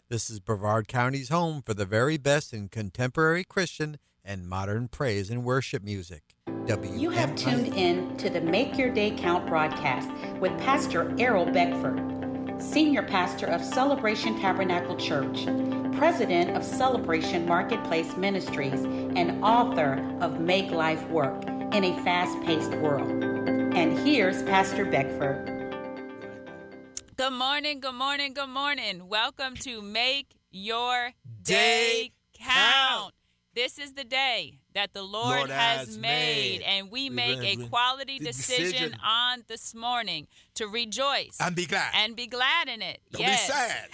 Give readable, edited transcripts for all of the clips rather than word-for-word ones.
This is Brevard County's home for the very best in contemporary Christian and modern praise and worship music. You have tuned in to the Make Your Day Count broadcast with Pastor Errol Beckford, Senior Pastor of Celebration Tabernacle Church, President of Celebration Marketplace Ministries, and author of Make Life Work in a Fast-Paced World. And here's Pastor Beckford. Good morning, good morning, good morning. Welcome to Make Your Day Count. This is the day that the Lord has made, and we make a quality decision on this morning to rejoice and be glad. And be glad in it. Don't be sad.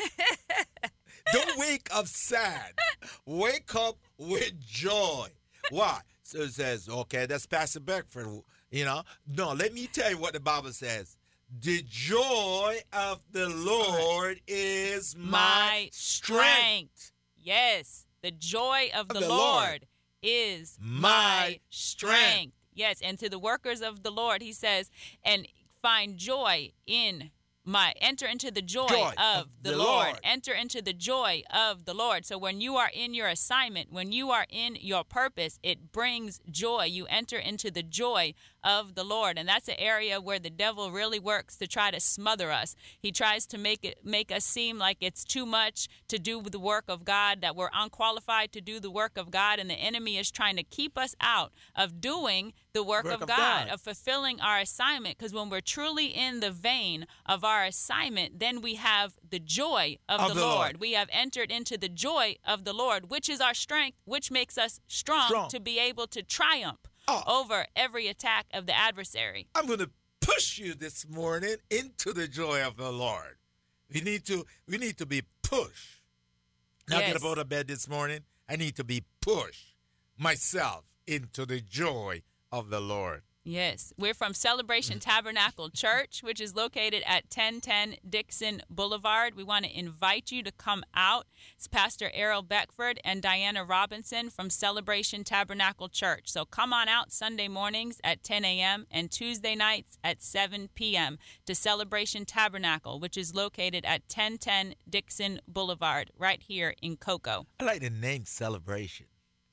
Don't wake up sad. Wake up with joy. Why? So it says, okay, that's Pastor Beckford, No, let me tell you what the Bible says. The joy of the Lord is my strength. Yes, the joy of the Lord is my strength. Yes, and to the workers of the Lord, he says, and find joy in enter into the joy of the Lord. Enter into the joy of the Lord. So when you are in your assignment, when you are in your purpose, it brings joy. You enter into the joy of the Lord. And that's an area where the devil really works to try to smother us. He tries to make us seem like it's too much to do with the work of God, that we're unqualified to do the work of God. And the enemy is trying to keep us out of doing the work of God, of fulfilling our assignment. Because when we're truly in the vein of our assignment, then we have the joy of the Lord. We have entered into the joy of the Lord, which is our strength, which makes us strong. To be able to triumph over every attack of the adversary. I'm going to push you this morning into the joy of the Lord. We need to be pushed. Now get up out of bed this morning. I need to be pushed myself into the joy of the Lord. Yes, we're from Celebration Tabernacle Church, which is located at 1010 Dixon Boulevard. We want to invite you to come out. It's Pastor Errol Beckford and Diana Robinson from Celebration Tabernacle Church. So come on out Sunday mornings at 10 a.m. and Tuesday nights at 7 p.m. to Celebration Tabernacle, which is located at 1010 Dixon Boulevard, right here in Cocoa. I like the name Celebration.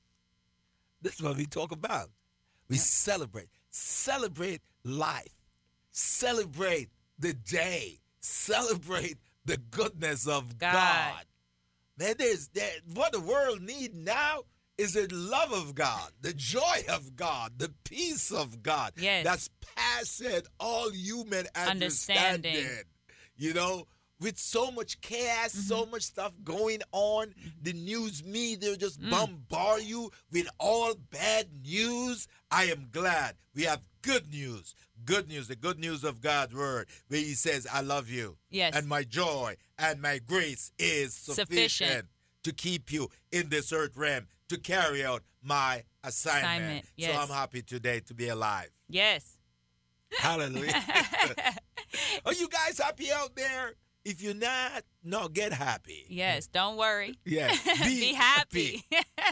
This is what we talk about. We celebrate life, celebrate the day, celebrate the goodness of God. Man, what the world needs now is the love of God, the joy of God, the peace of God. Yes. That's past all human understanding. With so much chaos, so much stuff going on, the news media just bombard you with all bad news. I am glad we have good news. Good news, the good news of God's word, where he says, I love you. Yes. And my joy and my grace is sufficient to keep you in this earth realm, to carry out my assignment. Yes. So I'm happy today to be alive. Yes. Hallelujah. Are you guys happy out there? If you're not, no, get happy. Yes, don't worry. Yes, be happy.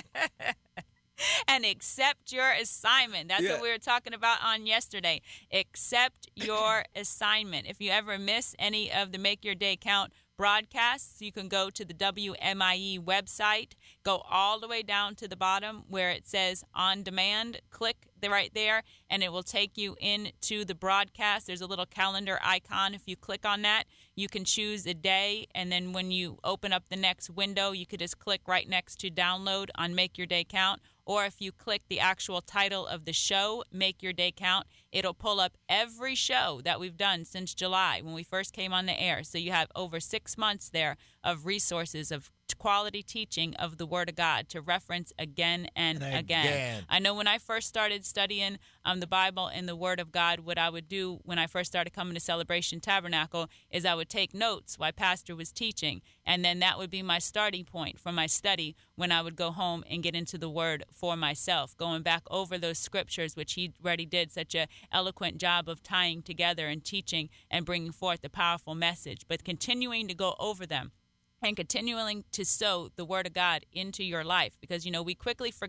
And accept your assignment. That's what we were talking about on yesterday. Accept your assignment. If you ever miss any of the Make Your Day Count broadcasts, you can go to the WMIE website, go all the way down to the bottom where it says on demand, click right there, and it will take you into the broadcast. There's a little calendar icon. If you click on that, you can choose a day, and then when you open up the next window, you could just click right next to download on Make Your Day Count. Or if you click the actual title of the show, Make Your Day Count, it'll pull up every show that we've done since July when we first came on the air. So you have over 6 months there of resources of quality teaching of the Word of God to reference again and again. I know when I first started studying the Bible and the Word of God, what I would do when I first started coming to Celebration Tabernacle is I would take notes while Pastor was teaching, and then that would be my starting point for my study when I would go home and get into the Word for myself, going back over those scriptures, which he already did such an eloquent job of tying together and teaching and bringing forth a powerful message, but continuing to go over them and continuing to sow the Word of God into your life, because, we quickly forget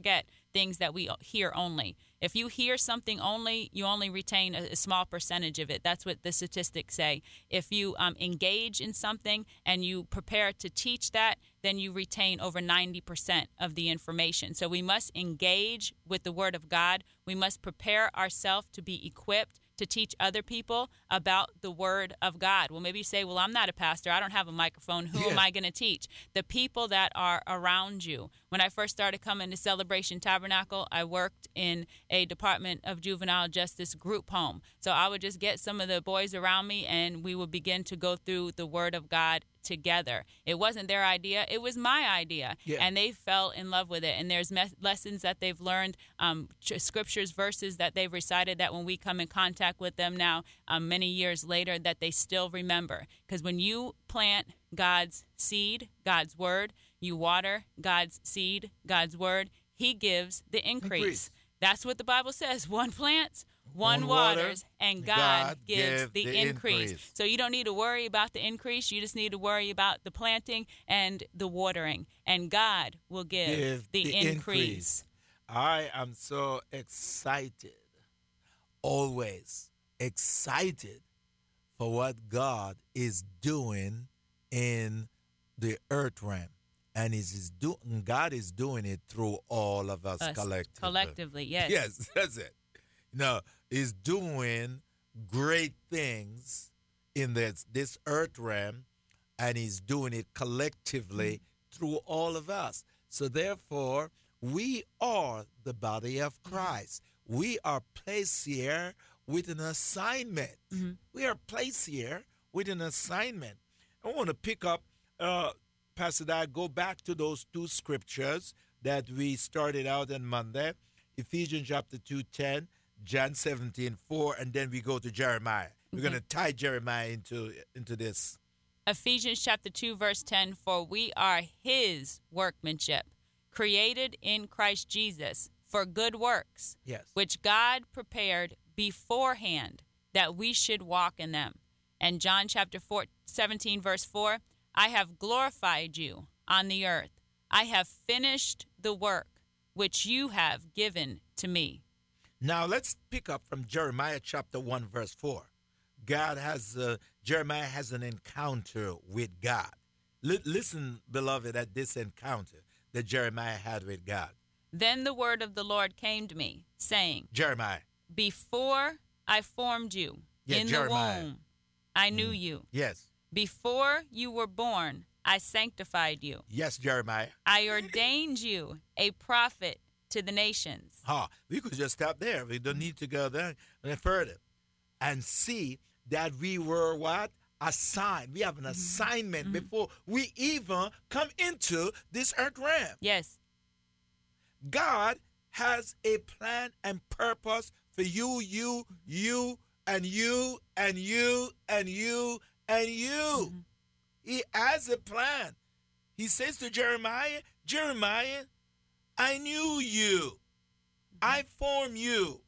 things that we hear only. If you hear something only, you only retain a small percentage of it. That's what the statistics say. If you engage in something and you prepare to teach that, then you retain over 90% of the information. So we must engage with the Word of God. We must prepare ourselves to be equipped to teach other people about the Word of God. Well, maybe you say, well, I'm not a pastor. I don't have a microphone. Who am I going to teach? The people that are around you. When I first started coming to Celebration Tabernacle, I worked in a Department of Juvenile Justice group home. So I would just get some of the boys around me, and we would begin to go through the Word of God together. It wasn't their idea. It was my idea. And they fell in love with it. And there's lessons that they've learned, scriptures, verses that they've recited that when we come in contact with them now, many years later, that they still remember. Because when you plant God's seed, God's word, you water God's seed, God's word, he gives the increase. That's what the Bible says. One plants, one waters, and God gives the increase. So you don't need to worry about the increase. You just need to worry about the planting and the watering. And God will give the increase. I am so excited, always excited for what God is doing in the earth realm. And God is doing it through all of us collectively. Collectively, yes. Yes, that's it. He's doing great things in this earth realm, and he's doing it collectively through all of us. So therefore, we are the body of Christ. We are placed here with an assignment. We are placed here with an assignment. I want to pick up, Pastor Dad, go back to those two scriptures that we started out on Monday, Ephesians chapter 2:10, John 17:4, and then we go to Jeremiah. We're going to tie Jeremiah into this. Ephesians chapter 2, verse 10, for we are his workmanship, created in Christ Jesus for good works, which God prepared beforehand that we should walk in them. And John chapter 17, verse 4, I have glorified you on the earth. I have finished the work which you have given to me. Now let's pick up from Jeremiah chapter 1, verse 4. Jeremiah has an encounter with God. Listen, beloved, at this encounter that Jeremiah had with God. Then the word of the Lord came to me, saying, Jeremiah, before I formed you in Jeremiah. The womb, I knew you. Yes. Before you were born, I sanctified you. Yes, Jeremiah. I ordained you a prophet to the nations. We could just stop there. We don't need to go there any further. And see that we were what? Assigned. We have an assignment before we even come into this earth realm. Yes. God has a plan and purpose for you, and you, and you, and you, and you. He has a plan. He says to Jeremiah, Jeremiah, I knew you. I formed you.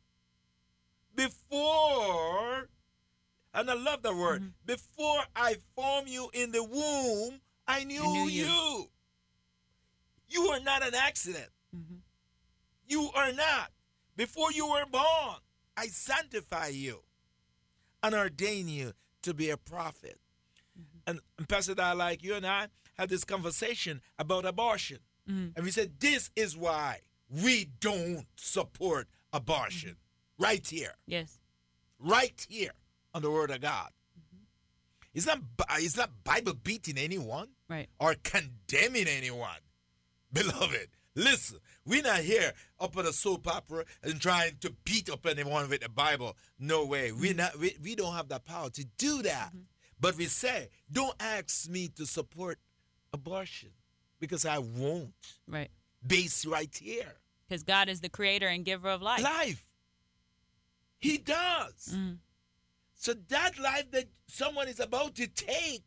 Before, and I love that word, before I formed you in the womb, I knew you. You are not an accident. You are not. Before you were born, I sanctify you and ordain you to be a prophet. And Pastor Dad, like you and I had this conversation about abortion. And we said, this is why we don't support abortion. Right here. Yes. Right here on the Word of God. It's not Bible beating anyone. Right. Or condemning anyone. Beloved, listen, we're not here up at a soap opera and trying to beat up anyone with the Bible. No way. We don't have the power to do that. But we say, don't ask me to support abortion because I won't. Right. Base right here. Because God is the creator and giver of life. Life. He does. So that life that someone is about to take,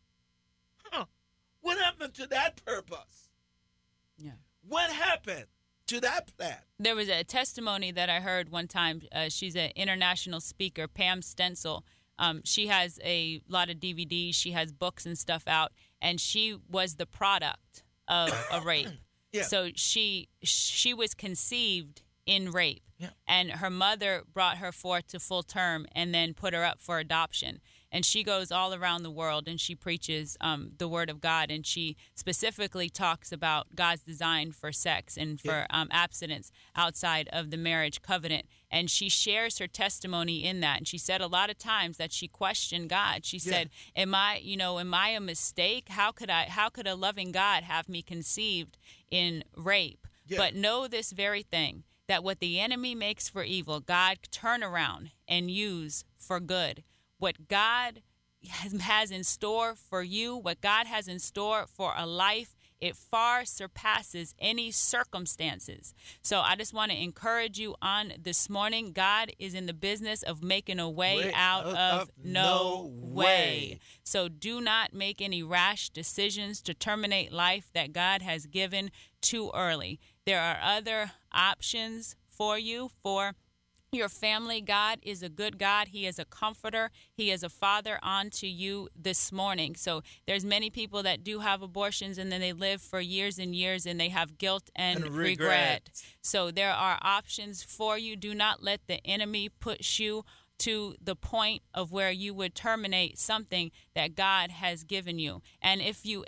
what happened to that purpose? Yeah. What happened to that plan? There was a testimony that I heard one time. She's an international speaker, Pam Stencil. She has a lot of DVDs. She has books and stuff out. And she was the product of a rape. Yeah. So she was conceived in rape. Yeah. And her mother brought her forth to full term and then put her up for adoption. And she goes all around the world and she preaches the word of God. And she specifically talks about God's design for sex and for abstinence outside of the marriage covenant. And she shares her testimony in that. And she said a lot of times that she questioned God. She said, am I a mistake? How could a loving God have me conceived in rape? Yeah. But know this very thing, that what the enemy makes for evil, God turn around and use for good. What God has in store for you, what God has in store for a life, it far surpasses any circumstances. So I just want to encourage you on this morning. God is in the business of making a way out of no way. So do not make any rash decisions to terminate life that God has given too early. There are other options for you, for your family. God is a good God. He is a comforter. He is a father unto you this morning. So there's many people that do have abortions and then they live for years and years and they have guilt and regret. So there are options for you. Do not let the enemy push you to the point of where you would terminate something that God has given you. And if you're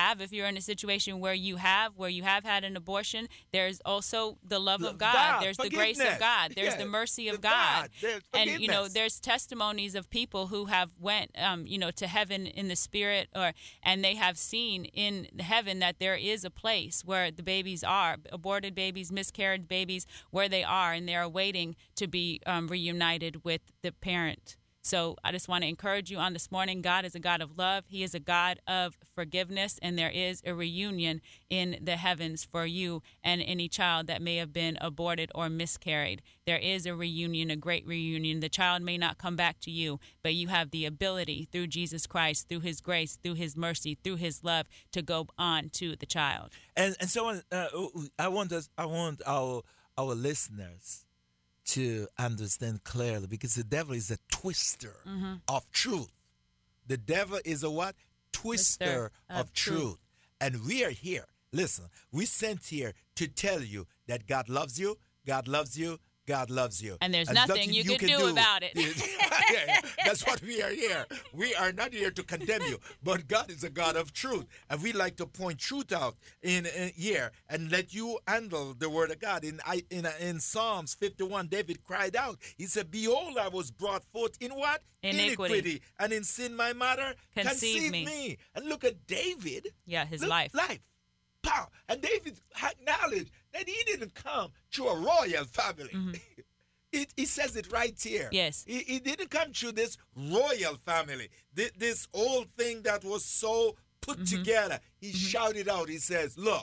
in a situation where you have had an abortion, there's also the love of God. There's the grace of God. There's the mercy of God. And there's testimonies of people who have went to heaven in the spirit, and they have seen in heaven that there is a place where the babies are, aborted babies, miscarried babies, where they are, and they're waiting to be reunited with the parent. So I just want to encourage you on this morning. God is a God of love. He is a God of forgiveness, and there is a reunion in the heavens for you and any child that may have been aborted or miscarried. There is a reunion, a great reunion. The child may not come back to you, but you have the ability through Jesus Christ, through his grace, through his mercy, through his love to go on to the child. And so I want our listeners to understand clearly, because the devil is a twister of truth. The devil is a what? Twister of truth. And we are here. Listen, we sent here to tell you that God loves you, God loves you, God loves you. And there's nothing you can do about it. That's what we are here. We are not here to condemn you, but God is a God of truth. And we like to point truth out in here and let you handle the word of God. In Psalms 51, David cried out. He said, behold, I was brought forth in what? Iniquity. And in sin my mother conceived me. And look at David. Yeah, his life. Power. And David acknowledged that he didn't come to a royal family. He says it right here. Yes. He didn't come to this royal family. This old thing that was so put together. He shouted out. He says, look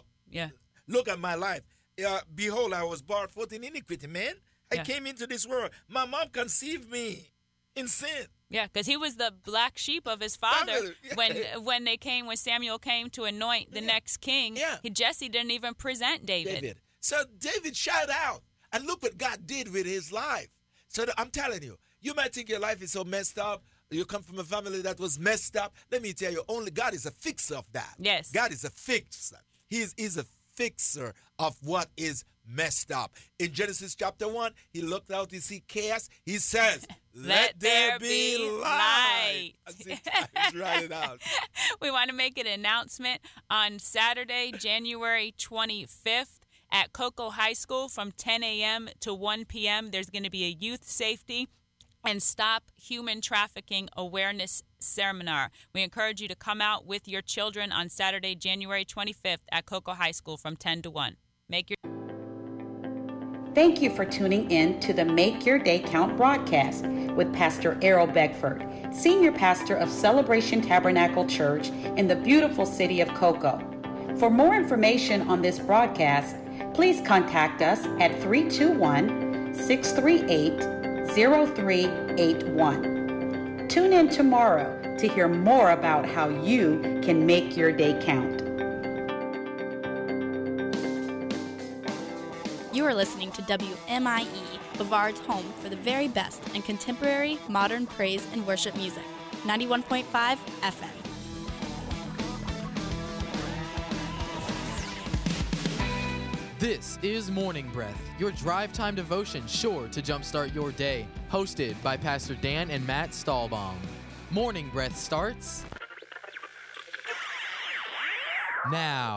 at my life. Behold, I was brought forth in iniquity, man. I came into this world. My mom conceived me in sin. Yeah, because he was the black sheep of his father. When Samuel came to anoint the next king, Jesse didn't even present David. So David shouted out, and look what God did with his life. So I'm telling you, you might think your life is so messed up. You come from a family that was messed up. Let me tell you, only God is a fixer of that. Yes. God is a fixer. He's a fixer of what is messed up. In Genesis chapter 1, he looked out to see chaos. He says, let there be light. Write it out. We want to make an announcement on Saturday, January 25th at Cocoa High School from 10 a.m. to 1 p.m. There's going to be a youth safety and stop human trafficking awareness seminar. We encourage you to come out with your children on Saturday, January 25th at Cocoa High School from 10 to 1. Thank you for tuning in to the Make Your Day Count broadcast with Pastor Errol Beckford, Senior Pastor of Celebration Tabernacle Church in the beautiful city of Cocoa. For more information on this broadcast, please contact us at 321-638-0381. Tune in tomorrow to hear more about how you can make your day count. You are listening to WMIE, Bavard's home for the very best in contemporary, modern praise and worship music. 91.5 FM. This is Morning Breath, your drive time devotion sure to jumpstart your day. Hosted by Pastor Dan and Matt Stahlbaum. Morning Breath starts now.